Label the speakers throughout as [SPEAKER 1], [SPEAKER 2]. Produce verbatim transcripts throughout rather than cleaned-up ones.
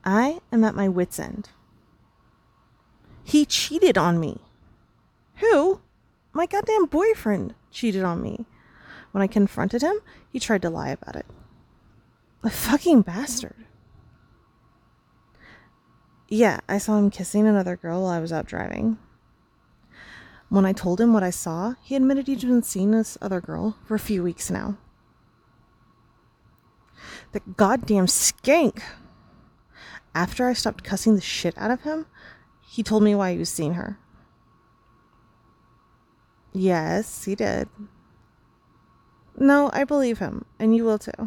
[SPEAKER 1] I am at my wit's end. He cheated on me. Who? My goddamn boyfriend cheated on me. When I confronted him, he tried to lie about it. A fucking bastard. Yeah, I saw him kissing another girl while I was out driving. When I told him what I saw, he admitted he'd been seeing this other girl for a few weeks now. The goddamn skank! After I stopped cussing the shit out of him, he told me why he was seeing her. Yes, he did. No, I believe him, and you will too.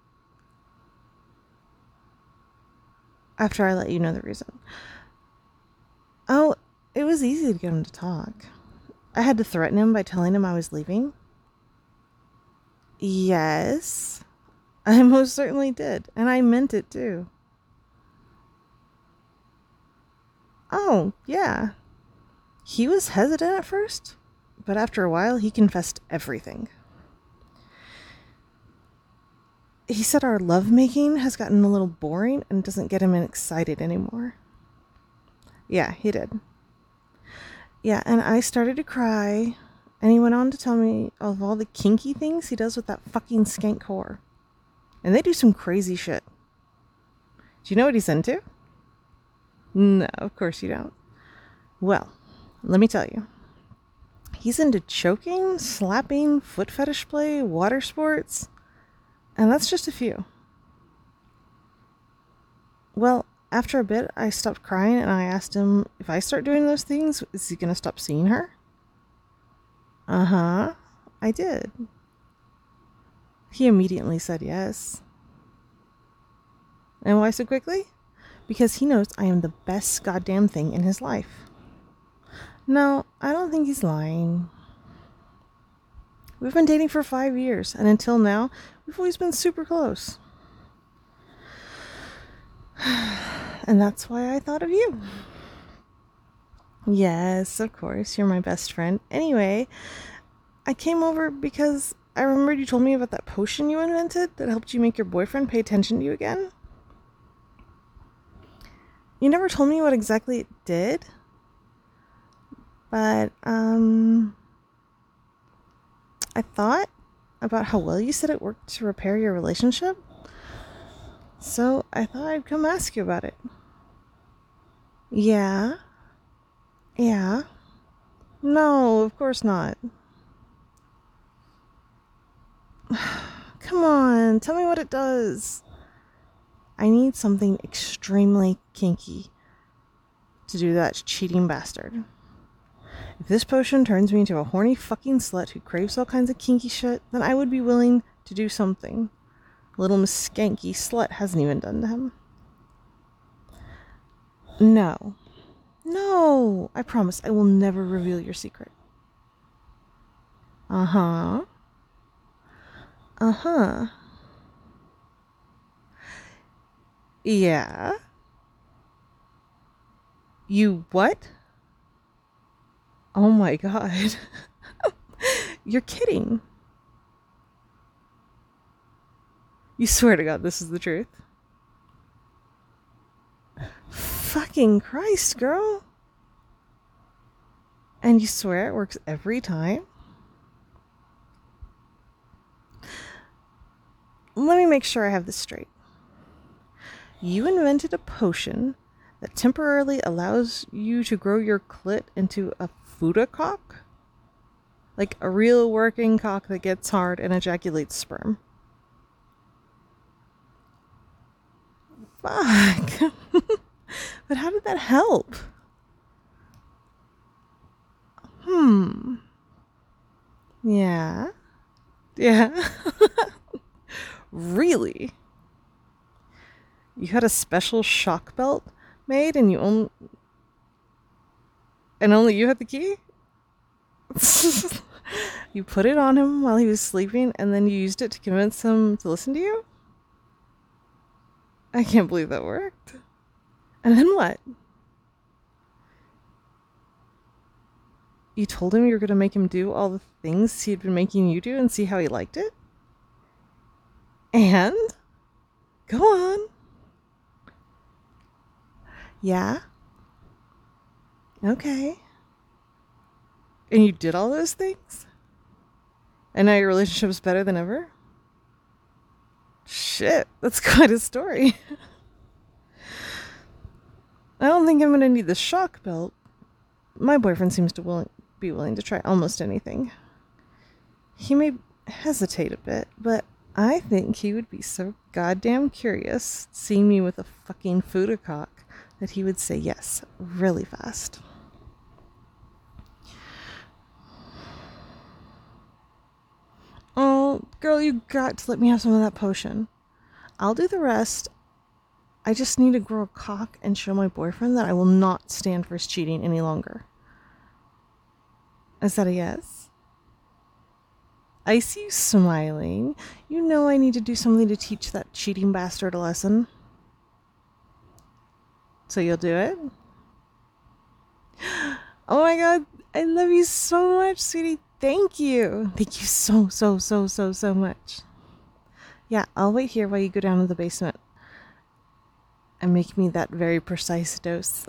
[SPEAKER 1] After I let you know the reason. Oh, it was easy to get him to talk. I had to threaten him by telling him I was leaving. Yes, I most certainly did, and I meant it too. Oh, yeah. He was hesitant at first, but after a while he confessed everything. He said our lovemaking has gotten a little boring and doesn't get him excited anymore. Yeah, he did. Yeah, and I started to cry, and he went on to tell me of all the kinky things he does with that fucking skank whore. And they do some crazy shit. Do you know what he's into? No, of course you don't. Well, let me tell you. He's into choking, slapping, foot fetish play, water sports, and that's just a few. Well, after a bit, I stopped crying and I asked him if I start doing those things, is he going to stop seeing her? Uh-huh, I did. He immediately said yes. And why so quickly? Because he knows I am the best goddamn thing in his life. No, I don't think he's lying. We've been dating for five years, and until now, we've always been super close. And that's why I thought of you. Yes, of course, you're my best friend. Anyway, I came over because I remembered you told me about that potion you invented that helped you make your boyfriend pay attention to you again. You never told me what exactly it did, but um, I thought about how well you said it worked to repair your relationship, so I thought I'd come ask you about it. Yeah? Yeah? No, of course not. Come on, tell me what it does. I need something extremely kinky to do that cheating bastard. If this potion turns me into a horny fucking slut who craves all kinds of kinky shit, then I would be willing to do something little Miss Skanky Slut hasn't even done to him. No. No! I promise I will never reveal your secret. Uh-huh. Uh-huh. Yeah? You what? Oh my god. You're kidding. You swear to God this is the truth? Fucking Christ, girl. And you swear it works every time? Let me make sure I have this straight. You invented a potion that temporarily allows you to grow your clit into a Fuda cock? Like a real working cock that gets hard and ejaculates sperm. Fuck. But how did that help? Hmm. Yeah. Yeah. Really? You had a special shock belt made and you only... And only you had the key? You put it on him while he was sleeping and then you used it to convince him to listen to you? I can't believe that worked. And then what? You told him you were going to make him do all the things he'd been making you do and see how he liked it? And? Go on. Yeah? Okay. And you did all those things? And now your relationship is better than ever? Shit, that's quite a story. I don't think I'm going to need the shock belt. My boyfriend seems to willing, be willing to try almost anything. He may hesitate a bit, but I think he would be so goddamn curious seeing me with a fucking Fudacock that he would say yes really fast. Oh, girl, you got to let me have some of that potion. I'll do the rest. I just need to grow a cock and show my boyfriend that I will not stand for his cheating any longer. Is that a yes? I see you smiling. You know I need to do something to teach that cheating bastard a lesson. So you'll do it? Oh my god, I love you so much, sweetie. Thank you. Thank you so, so, so, so, so much. Yeah, I'll wait here while you go down to the basement and make me that very precise dose.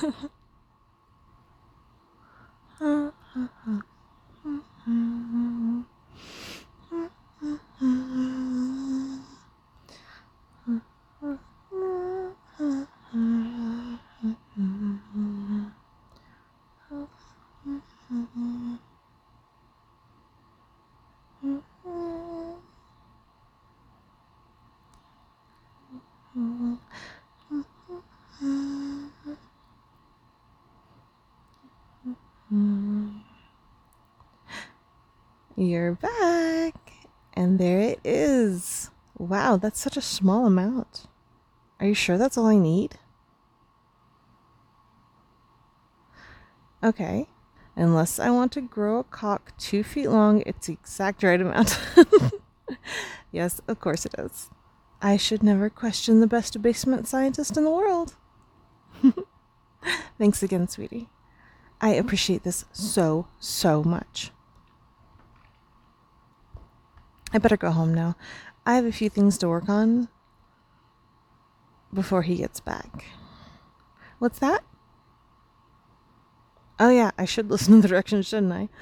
[SPEAKER 1] You're back. And there it is. Wow, that's such a small amount. Are you sure that's all I need? Okay. Unless I want to grow a cock two feet long, it's the exact right amount. Yes, of course it is. I should never question the best basement scientist in the world. Thanks again, sweetie. I appreciate this so, so much. I better go home now. I have a few things to work on before he gets back. What's that? Oh yeah, I should listen to the directions, shouldn't I?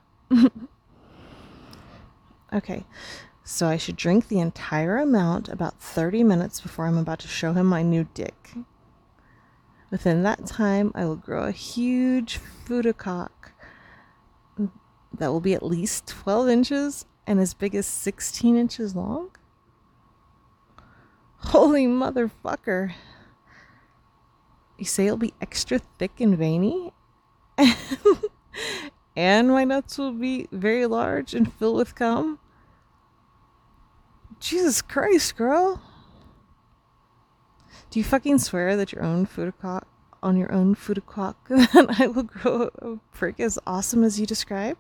[SPEAKER 1] Okay, so I should drink the entire amount about thirty minutes before I'm about to show him my new dick. Within that time, I will grow a huge Fudacock that will be at least twelve inches and as big as sixteen inches long? Holy motherfucker. You say it'll be extra thick and veiny? And my nuts will be very large and filled with cum? Jesus Christ, girl. Do you fucking swear that your own Fudacock, on your own Fudacock, that I will grow a prick as awesome as you describe?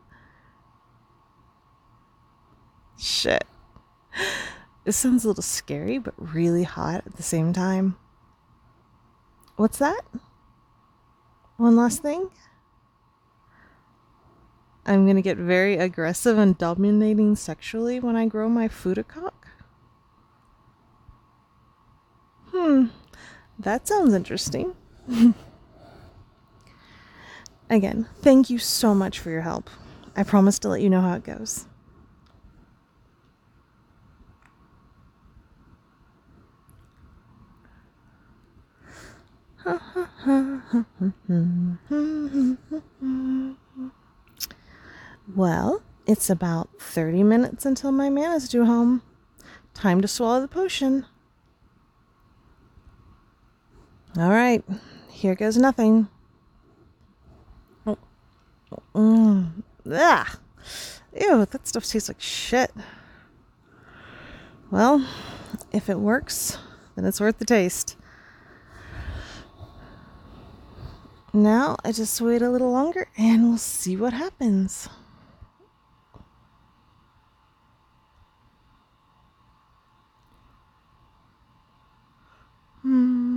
[SPEAKER 1] Shit. This sounds a little scary, but really hot at the same time. What's that? One last thing? I'm gonna get very aggressive and dominating sexually when I grow my Fudacock? Hmm, that sounds interesting. Again, thank you so much for your help. I promise to let you know how it goes. Well, it's about thirty minutes until my man is due home. Time to swallow the potion. All right, here goes nothing. Oh. Mm. Ah. Ew, that stuff tastes like shit. Well, if it works, then it's worth the taste. Now, I just wait a little longer and we'll see what happens. Hmm.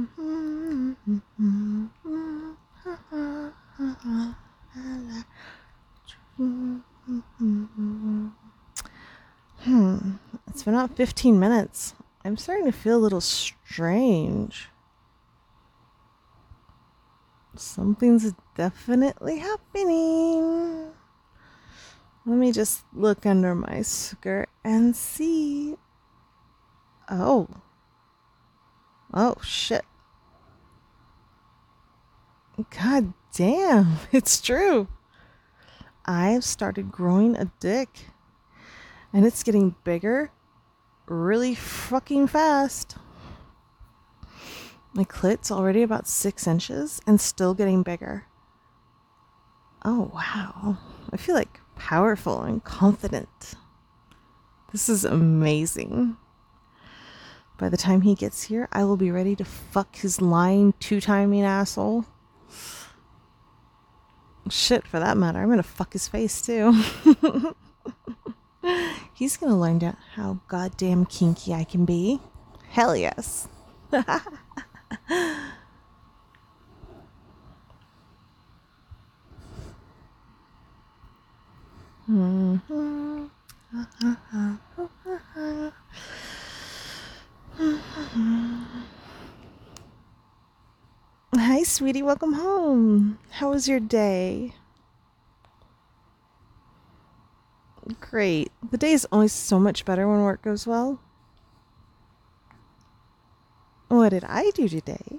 [SPEAKER 1] It's been about fifteen minutes. I'm starting to feel a little strange. Something's definitely happening. Let me just look under my skirt and see. Oh. Oh, shit. God damn, it's true. I've started growing a dick. And it's getting bigger really fucking fast. My clit's already about six inches and still getting bigger. Oh, wow. I feel like powerful and confident. This is amazing. By the time he gets here, I will be ready to fuck his lying two-timing asshole. Shit, for that matter, I'm gonna fuck his face too. He's gonna learn how goddamn kinky I can be. Hell yes. Mm-hmm. Hi, sweetie. Welcome home. How was your day? Great. The day is always so much better when work goes well. What did I do today?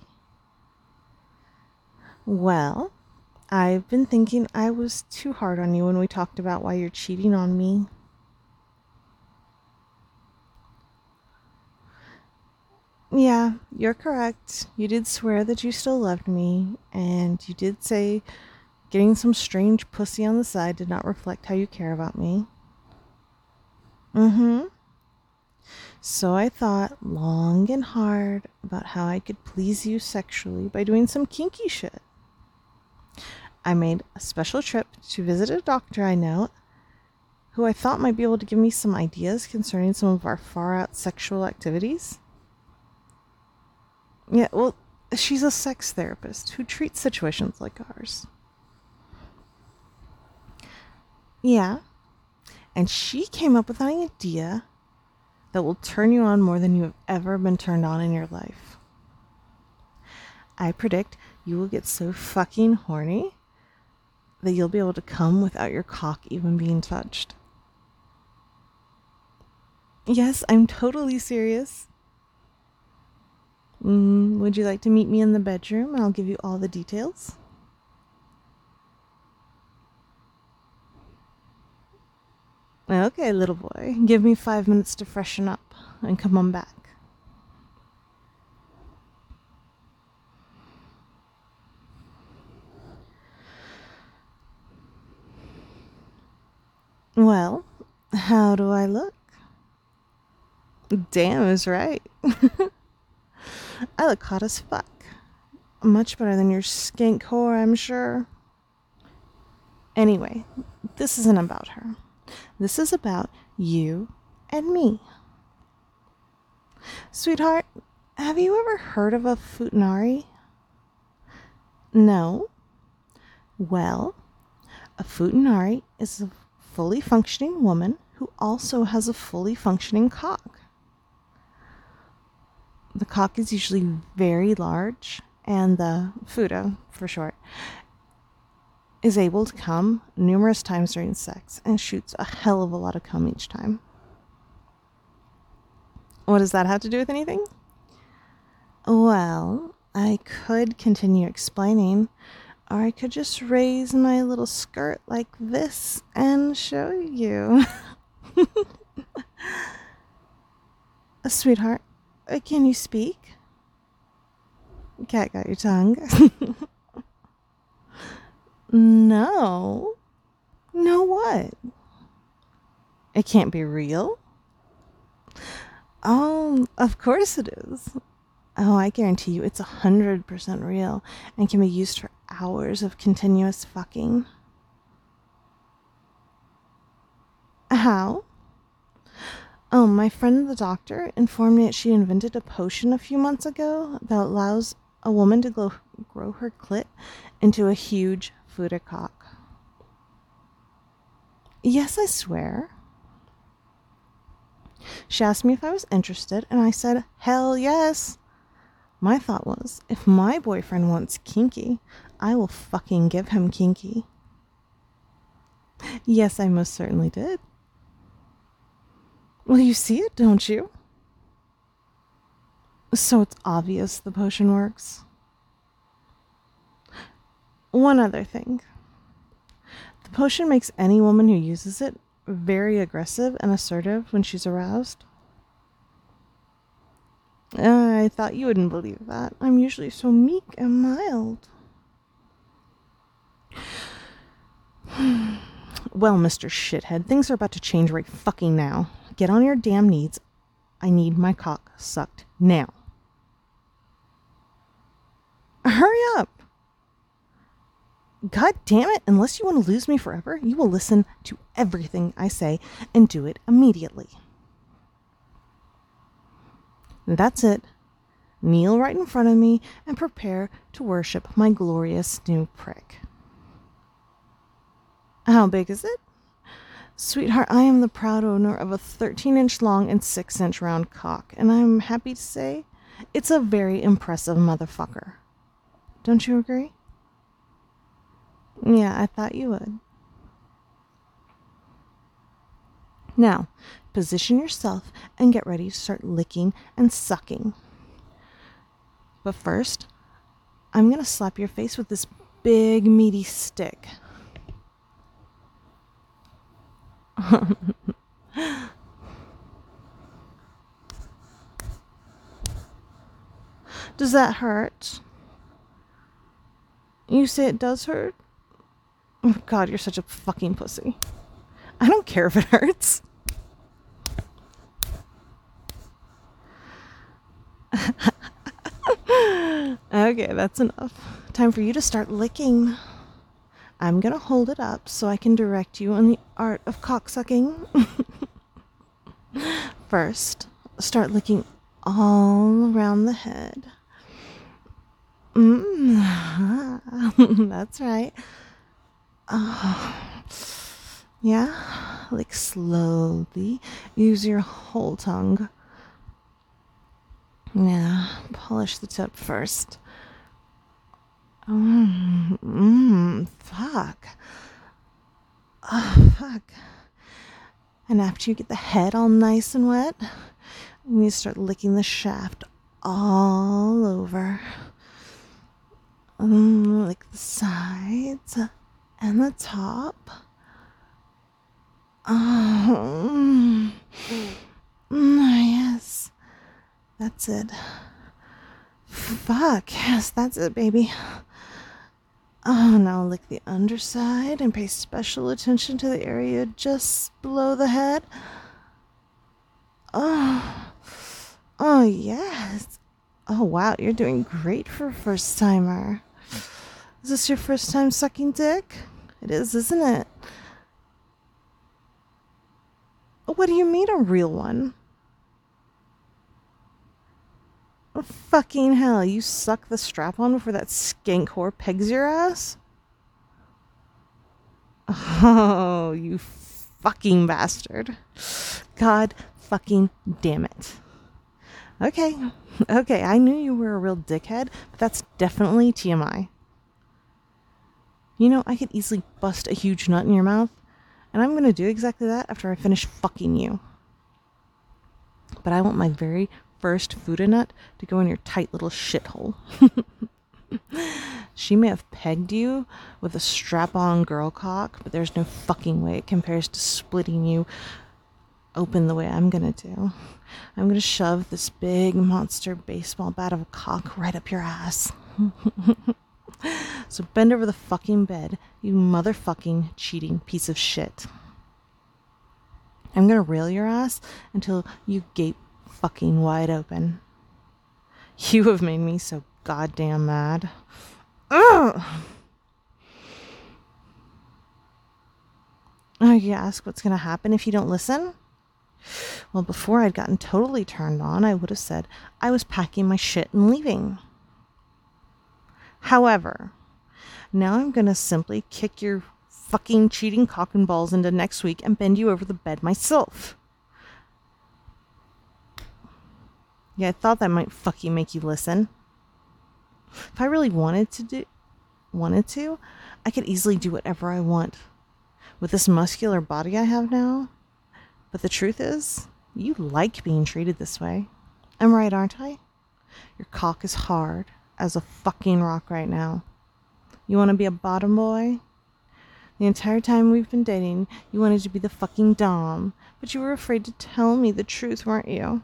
[SPEAKER 1] Well, I've been thinking I was too hard on you when we talked about why you're cheating on me. Yeah, you're correct. You did swear that you still loved me, and you did say getting some strange pussy on the side did not reflect how you care about me. Mm-hmm. So I thought long and hard about how I could please you sexually by doing some kinky shit. I made a special trip to visit a doctor I know who I thought might be able to give me some ideas concerning some of our far-out sexual activities. Yeah, well, she's a sex therapist who treats situations like ours. Yeah, and she came up with an idea that will turn you on more than you have ever been turned on in your life. I predict you will get so fucking horny that you'll be able to come without your cock even being touched. Yes, I'm totally serious. Mm, would you like to meet me in the bedroom? I'll give you all the details. Okay, little boy. Give me five minutes to freshen up and come on back. Well, how do I look? Damn is right. I look hot as fuck. Much better than your skank whore, I'm sure. Anyway, this isn't about her. This is about you and me. Sweetheart, have you ever heard of a futanari? No? Well, a futanari is a fully functioning woman who also has a fully functioning cock. The cock is usually very large, and the futa, for short, is able to come numerous times during sex and shoots a hell of a lot of cum each time. What does that have to do with anything? Well, I could continue explaining, or I could just raise my little skirt like this and show you. Sweetheart, can you speak? Cat got your tongue. No. No what? It can't be real? Oh, of course it is. Oh, I guarantee you it's a hundred percent real and can be used for hours of continuous fucking. How? Oh, my friend the doctor informed me that she invented a potion a few months ago that allows a woman to grow, grow her clit into a huge futa cock. Yes, I swear. She asked me if I was interested, and I said, hell yes. My thought was, if my boyfriend wants kinky, I will fucking give him kinky. Yes, I most certainly did. Well, you see it, don't you? So it's obvious the potion works. One other thing. The potion makes any woman who uses it very aggressive and assertive when she's aroused. I thought you wouldn't believe that. I'm usually so meek and mild. Well, Mister Shithead, things are about to change right fucking now. Get on your damn knees. I need my cock sucked now. Hurry up. God damn it, unless you want to lose me forever, you will listen to everything I say and do it immediately. That's it. Kneel right in front of me and prepare to worship my glorious new prick. How big is it? Sweetheart, I am the proud owner of a thirteen inch long and six inch round cock, and I'm happy to say it's a very impressive motherfucker. Don't you agree? Yeah, I thought you would. Now, position yourself and get ready to start licking and sucking. But first, I'm going to slap your face with this big meaty stick. Does that hurt? You say it does hurt? Oh God, you're such a fucking pussy. I don't care if it hurts. Okay, that's enough. Time for you to start licking. I'm gonna hold it up so I can direct you on the art of cocksucking. First, start licking all around the head. Mm. That's right. Oh. Yeah, lick slowly. Use your whole tongue. Yeah, polish the tip first. Mmm, mm, fuck. Oh, fuck. And after you get the head all nice and wet, you need to start licking the shaft all over. Mm, lick the sides and the top. Oh, mm, yes. That's it. Fuck, yes, that's it, baby. Oh, now lick the underside and pay special attention to the area just below the head. Oh, oh, yes. Oh, wow, you're doing great for a first timer. Is this your first time sucking dick? It is, isn't it? What do you mean a real one? Oh, fucking hell, you suck the strap on before that skank whore pegs your ass? Oh, you fucking bastard. God fucking damn it. Okay, okay, I knew you were a real dickhead, but that's definitely T M I. You know, I could easily bust a huge nut in your mouth, and I'm gonna do exactly that after I finish fucking you. But I want my very first Fuda nut to go in your tight little shithole. She may have pegged you with a strap-on girl cock, but there's no fucking way it compares to splitting you open the way I'm gonna do. I'm gonna shove this big monster baseball bat of a cock right up your ass. So bend over the fucking bed, you motherfucking cheating piece of shit. I'm gonna rail your ass until you gape fucking wide open. You have made me so goddamn mad. Ugh! Oh, you ask what's gonna happen if you don't listen? Well, before I'd gotten totally turned on, I would have said I was packing my shit and leaving. However, now I'm gonna simply kick your fucking cheating cock and balls into next week and bend you over the bed myself. Yeah, I thought that might fucking make you listen. If I really wanted to do... wanted to, I could easily do whatever I want with this muscular body I have now. But the truth is, you like being treated this way. I'm right, aren't I? Your cock is hard as a fucking rock right now. You want to be a bottom boy? The entire time we've been dating, you wanted to be the fucking dom, but you were afraid to tell me the truth, weren't you?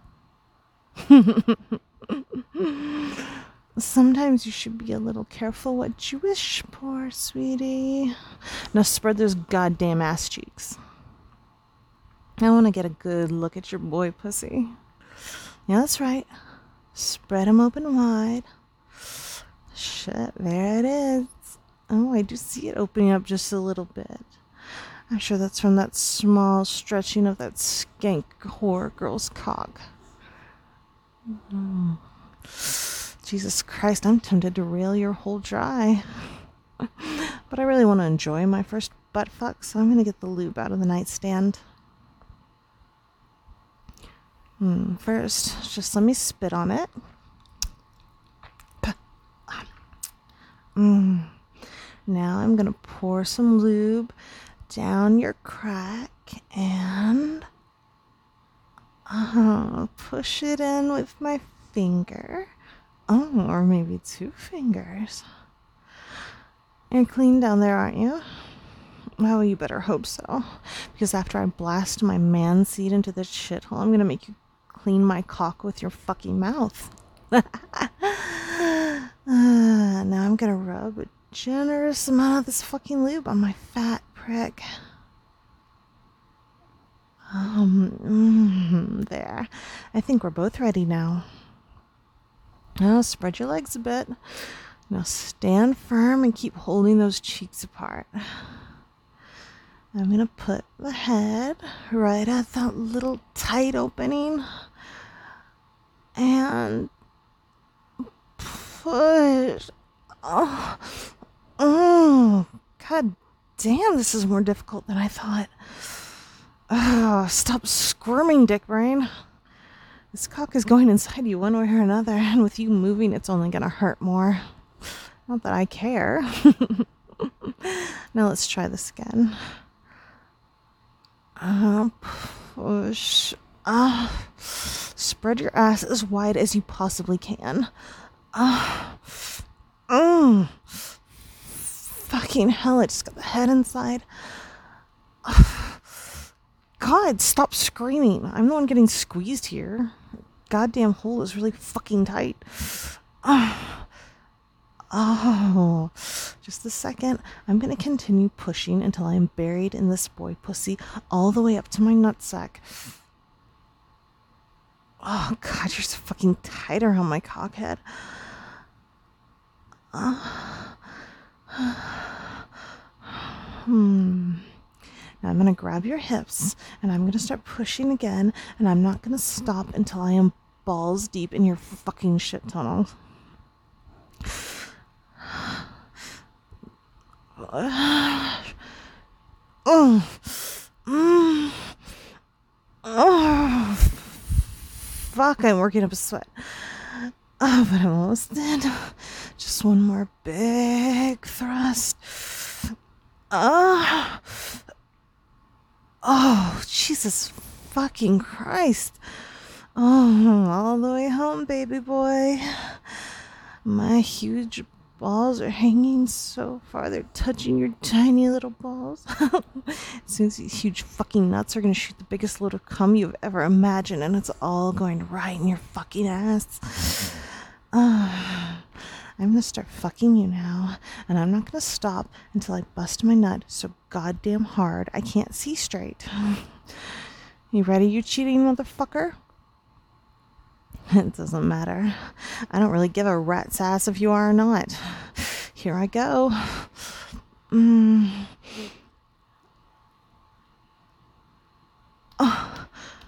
[SPEAKER 1] Sometimes you should be a little careful what you wish for, sweetie. Now spread those goddamn ass cheeks. I want to get a good look at your boy pussy. Yeah, that's right. Spread them open wide. Shit, there it is. Oh, I do see it opening up just a little bit. I'm sure that's from that small stretching of that skank whore girl's cock. Oh. Jesus Christ, I'm tempted to rail your hole dry. But I really want to enjoy my first butt fuck, so I'm going to get the lube out of the nightstand. Hmm, first, just let me spit on it. Mm. Now I'm going to pour some lube down your crack and uh, push it in with my finger. Oh, or maybe two fingers. You're clean down there, aren't you? Well, you better hope so. Because after I blast my man seed into this shithole, I'm going to make you clean my cock with your fucking mouth. uh, now I'm going to rub a generous amount of this fucking lube on my fat prick. Um, mm, there. I think we're both ready now. Now spread your legs a bit. Now stand firm and keep holding those cheeks apart. I'm going to put the head right at that little tight opening and push. Oh, oh, God damn, this is more difficult than I thought. Oh, stop squirming, dick brain. This cock is going inside you one way or another, and with you moving, it's only going to hurt more. Not that I care. Now let's try this again. Uh, push. Uh, spread your ass as wide as you possibly can. Uh, mm. Fucking hell, I just got the head inside. Uh, God, stop screaming. I'm the one getting squeezed here. Goddamn hole is really fucking tight. Uh, oh, just a second. I'm going to continue pushing until I am buried in this boy pussy all the way up to my nutsack. Oh, God, you're so fucking tight around my cockhead. Uh, hmm. Now I'm going to grab your hips, and I'm going to start pushing again, and I'm not going to stop until I am balls deep in your fucking shit tunnel. Oh, mm. Oh, fuck, I'm working up a sweat. Oh, but I'm almost in. Just one more big thrust. Oh. Oh, Jesus fucking Christ. Oh, all the way home, baby boy. My huge balls are hanging so far. They're touching your tiny little balls. As soon as these huge fucking nuts are going to shoot the biggest load of cum you've ever imagined, and it's all going right in your fucking ass. Uh, I'm going to start fucking you now, and I'm not going to stop until I bust my nut so goddamn hard I can't see straight. You ready, you cheating motherfucker? It doesn't matter. I don't really give a rat's ass if you are or not. Here I go. Mm. Oh.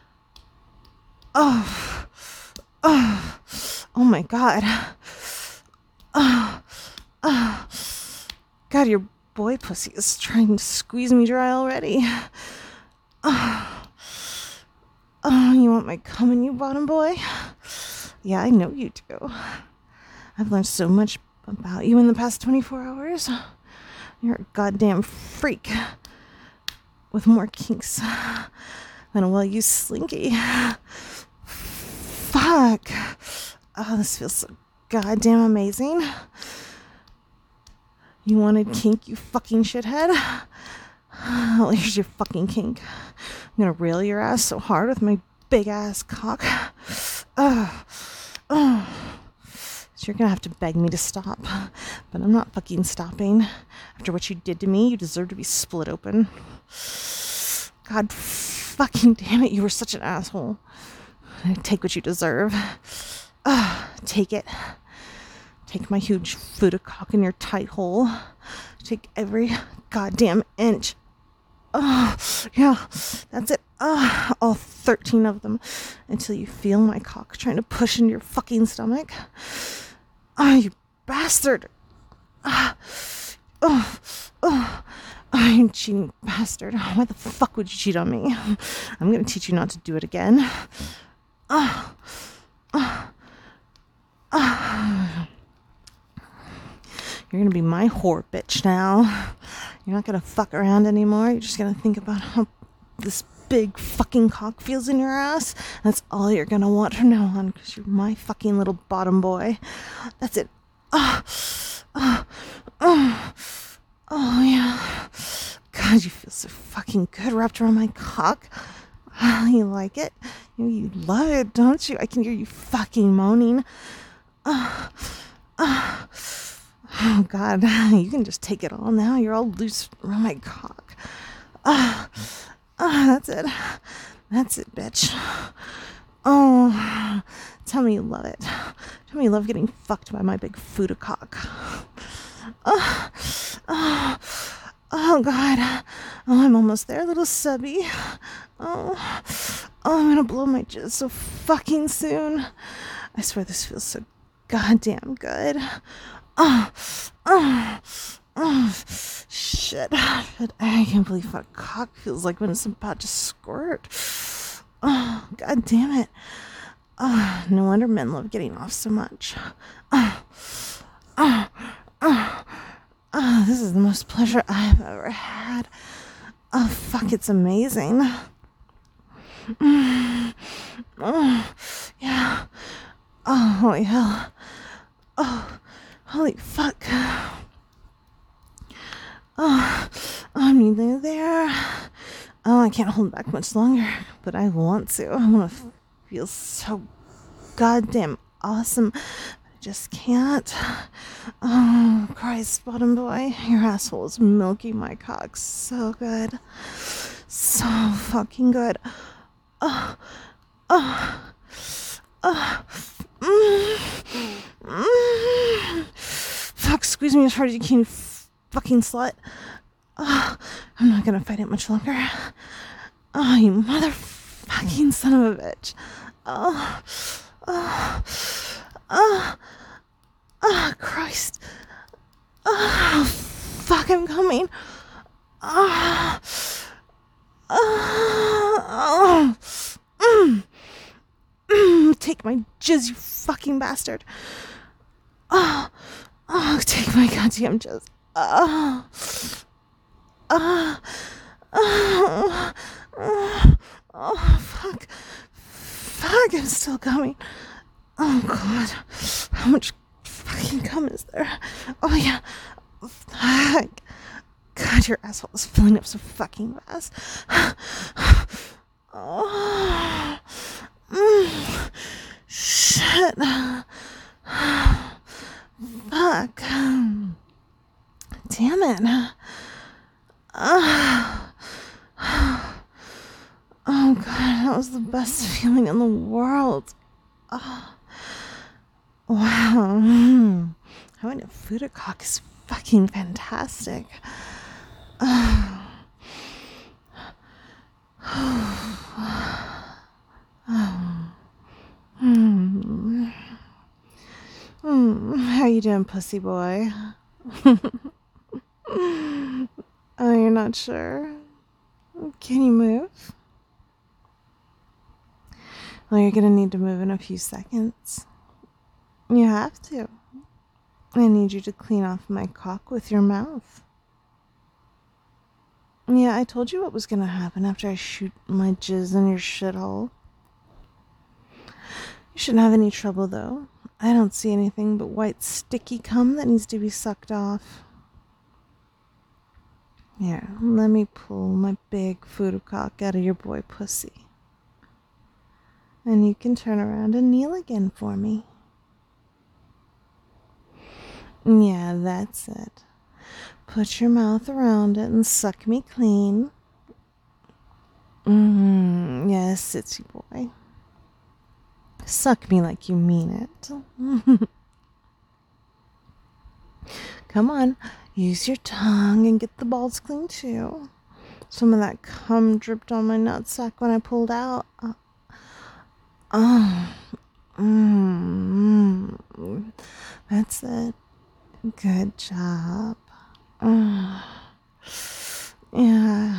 [SPEAKER 1] Oh. Oh. Oh my God. Oh. Oh. God, your boy pussy is trying to squeeze me dry already. Oh. Oh, you want my cum in you, bottom boy? Yeah, I know you do. I've learned so much about you in the past twenty-four hours. You're a goddamn freak with more kinks than a well-used slinky. Fuck. Oh, this feels so goddamn amazing. You wanted kink, you fucking shithead? Well, here's your fucking kink. I'm gonna rail your ass so hard with my big ass cock. Oh, oh. So you're gonna have to beg me to stop. But I'm not fucking stopping. After what you did to me, you deserve to be split open. God fucking damn it, you were such an asshole. Take what you deserve. Uh, take it. Take my huge Fuda cock in your tight hole. Take every goddamn inch. Oh, yeah, that's it. Uh, all thirteen of them. Until you feel my cock trying to push into your fucking stomach. Oh, you bastard. Uh, oh, oh. Oh, you cheating bastard. Why the fuck would you cheat on me? I'm gonna teach you not to do it again. Oh, oh, oh. You're gonna be my whore bitch now. You're not gonna fuck around anymore. You're just gonna think about how this big fucking cock feels in your ass. That's all you're gonna want from now on, because you're my fucking little bottom boy. That's it. Oh, oh, oh, oh yeah. God, you feel so fucking good wrapped around my cock. Oh, you like it? You, you love it, don't you? I can hear you fucking moaning. Oh, oh. Oh, God, you can just take it all now. You're all loose around my cock. Ah, oh, oh, that's it. That's it, bitch. Oh, tell me you love it. Tell me you love getting fucked by my big Fuda cock. Oh, oh, oh, God. Oh, I'm almost there, little subby. Oh, oh, I'm gonna blow my jizz so fucking soon. I swear this feels so goddamn good. Oh, oh, oh, shit. Shit. I can't believe what cock feels like when it's about to squirt. Oh, God damn it. Oh, no wonder men love getting off so much. Oh, oh, oh, oh, this is the most pleasure I've ever had. Oh, fuck, it's amazing. Mm. Oh, yeah. Oh, holy hell. Oh. Holy fuck. Oh, I'm nearly there. Oh, I can't hold back much longer, but I want to. I want to feel so goddamn awesome, but I just can't. Oh, Christ, bottom boy, your asshole is milking my cock so good. So fucking good. Oh, oh, oh. Mm, mm. Fuck, squeeze me as hard as you can, you fucking slut. Oh, I'm not gonna fight it much longer. Oh, you motherfucking son of a bitch. Oh, oh, oh, oh, Christ. Oh, fuck, I'm coming. Oh, oh, oh, mm. Mm, take my jizz, you fucking bastard. Oh, oh, take my goddamn jizz. Oh, oh, oh, oh, oh, fuck. Fuck, I'm still coming. Oh, God. How much fucking cum is there? Oh, yeah. Fuck. God, your asshole is filling up so fucking fast. Oh. Mm, shit. Fuck. Damn it. Uh, oh, God, that was the best feeling in the world. Oh, wow. Having a Fuda cock is fucking fantastic. Uh, Oh. Hmm. Hmm. How you doing, pussy boy? Oh, you're not sure? Can you move? Well, you're gonna need to move in a few seconds. You have to. I need you to clean off my cock with your mouth. Yeah, I told you what was gonna happen after I shoot my jizz in your shithole. You shouldn't have any trouble, though. I don't see anything but white sticky cum that needs to be sucked off. Here, let me pull my big voodoo cock out of your boy pussy. And you can turn around and kneel again for me. Yeah, that's it. Put your mouth around it and suck me clean. Mm, yes, itsy boy. Suck me like you mean it. Come on, use your tongue and get the balls clean too. Some of that cum dripped on my nutsack when I pulled out. Uh, oh, mm, mm, that's it. Good job. Uh, yeah.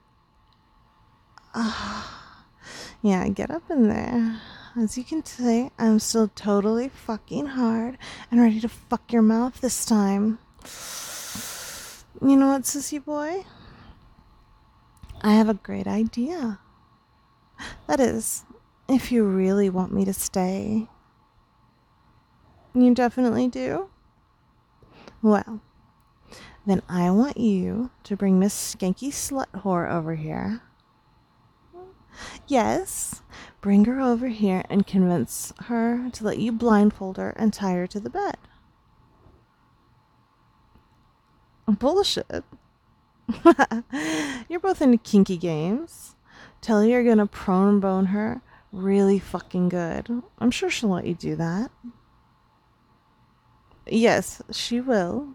[SPEAKER 1] Uh, yeah, get up in there. As you can see, I'm still totally fucking hard and ready to fuck your mouth this time. You know what, sissy boy? I have a great idea. That is, if you really want me to stay. You definitely do? Well, then I want you to bring Miss Skanky Slut Whore over here. Yes, bring her over here and convince her to let you blindfold her and tie her to the bed. Bullshit. You're both into kinky games. Tell her you're gonna prone bone her really fucking good. I'm sure she'll let you do that. Yes, she will.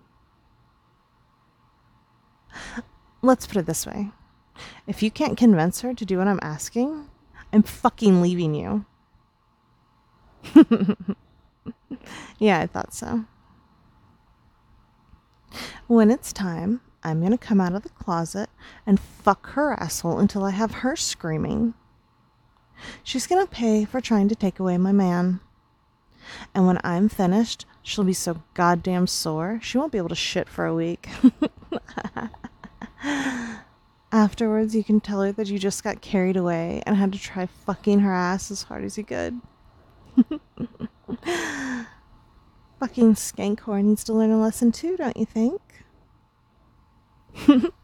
[SPEAKER 1] Let's put it this way. If you can't convince her to do what I'm asking, I'm fucking leaving you. Yeah, I thought so. When it's time, I'm going to come out of the closet and fuck her asshole until I have her screaming. She's going to pay for trying to take away my man. And when I'm finished, she'll be so goddamn sore, she won't be able to shit for a week. Afterwards, you can tell her that you just got carried away and had to try fucking her ass as hard as you could. Fucking skank whore needs to learn a lesson too, don't you think?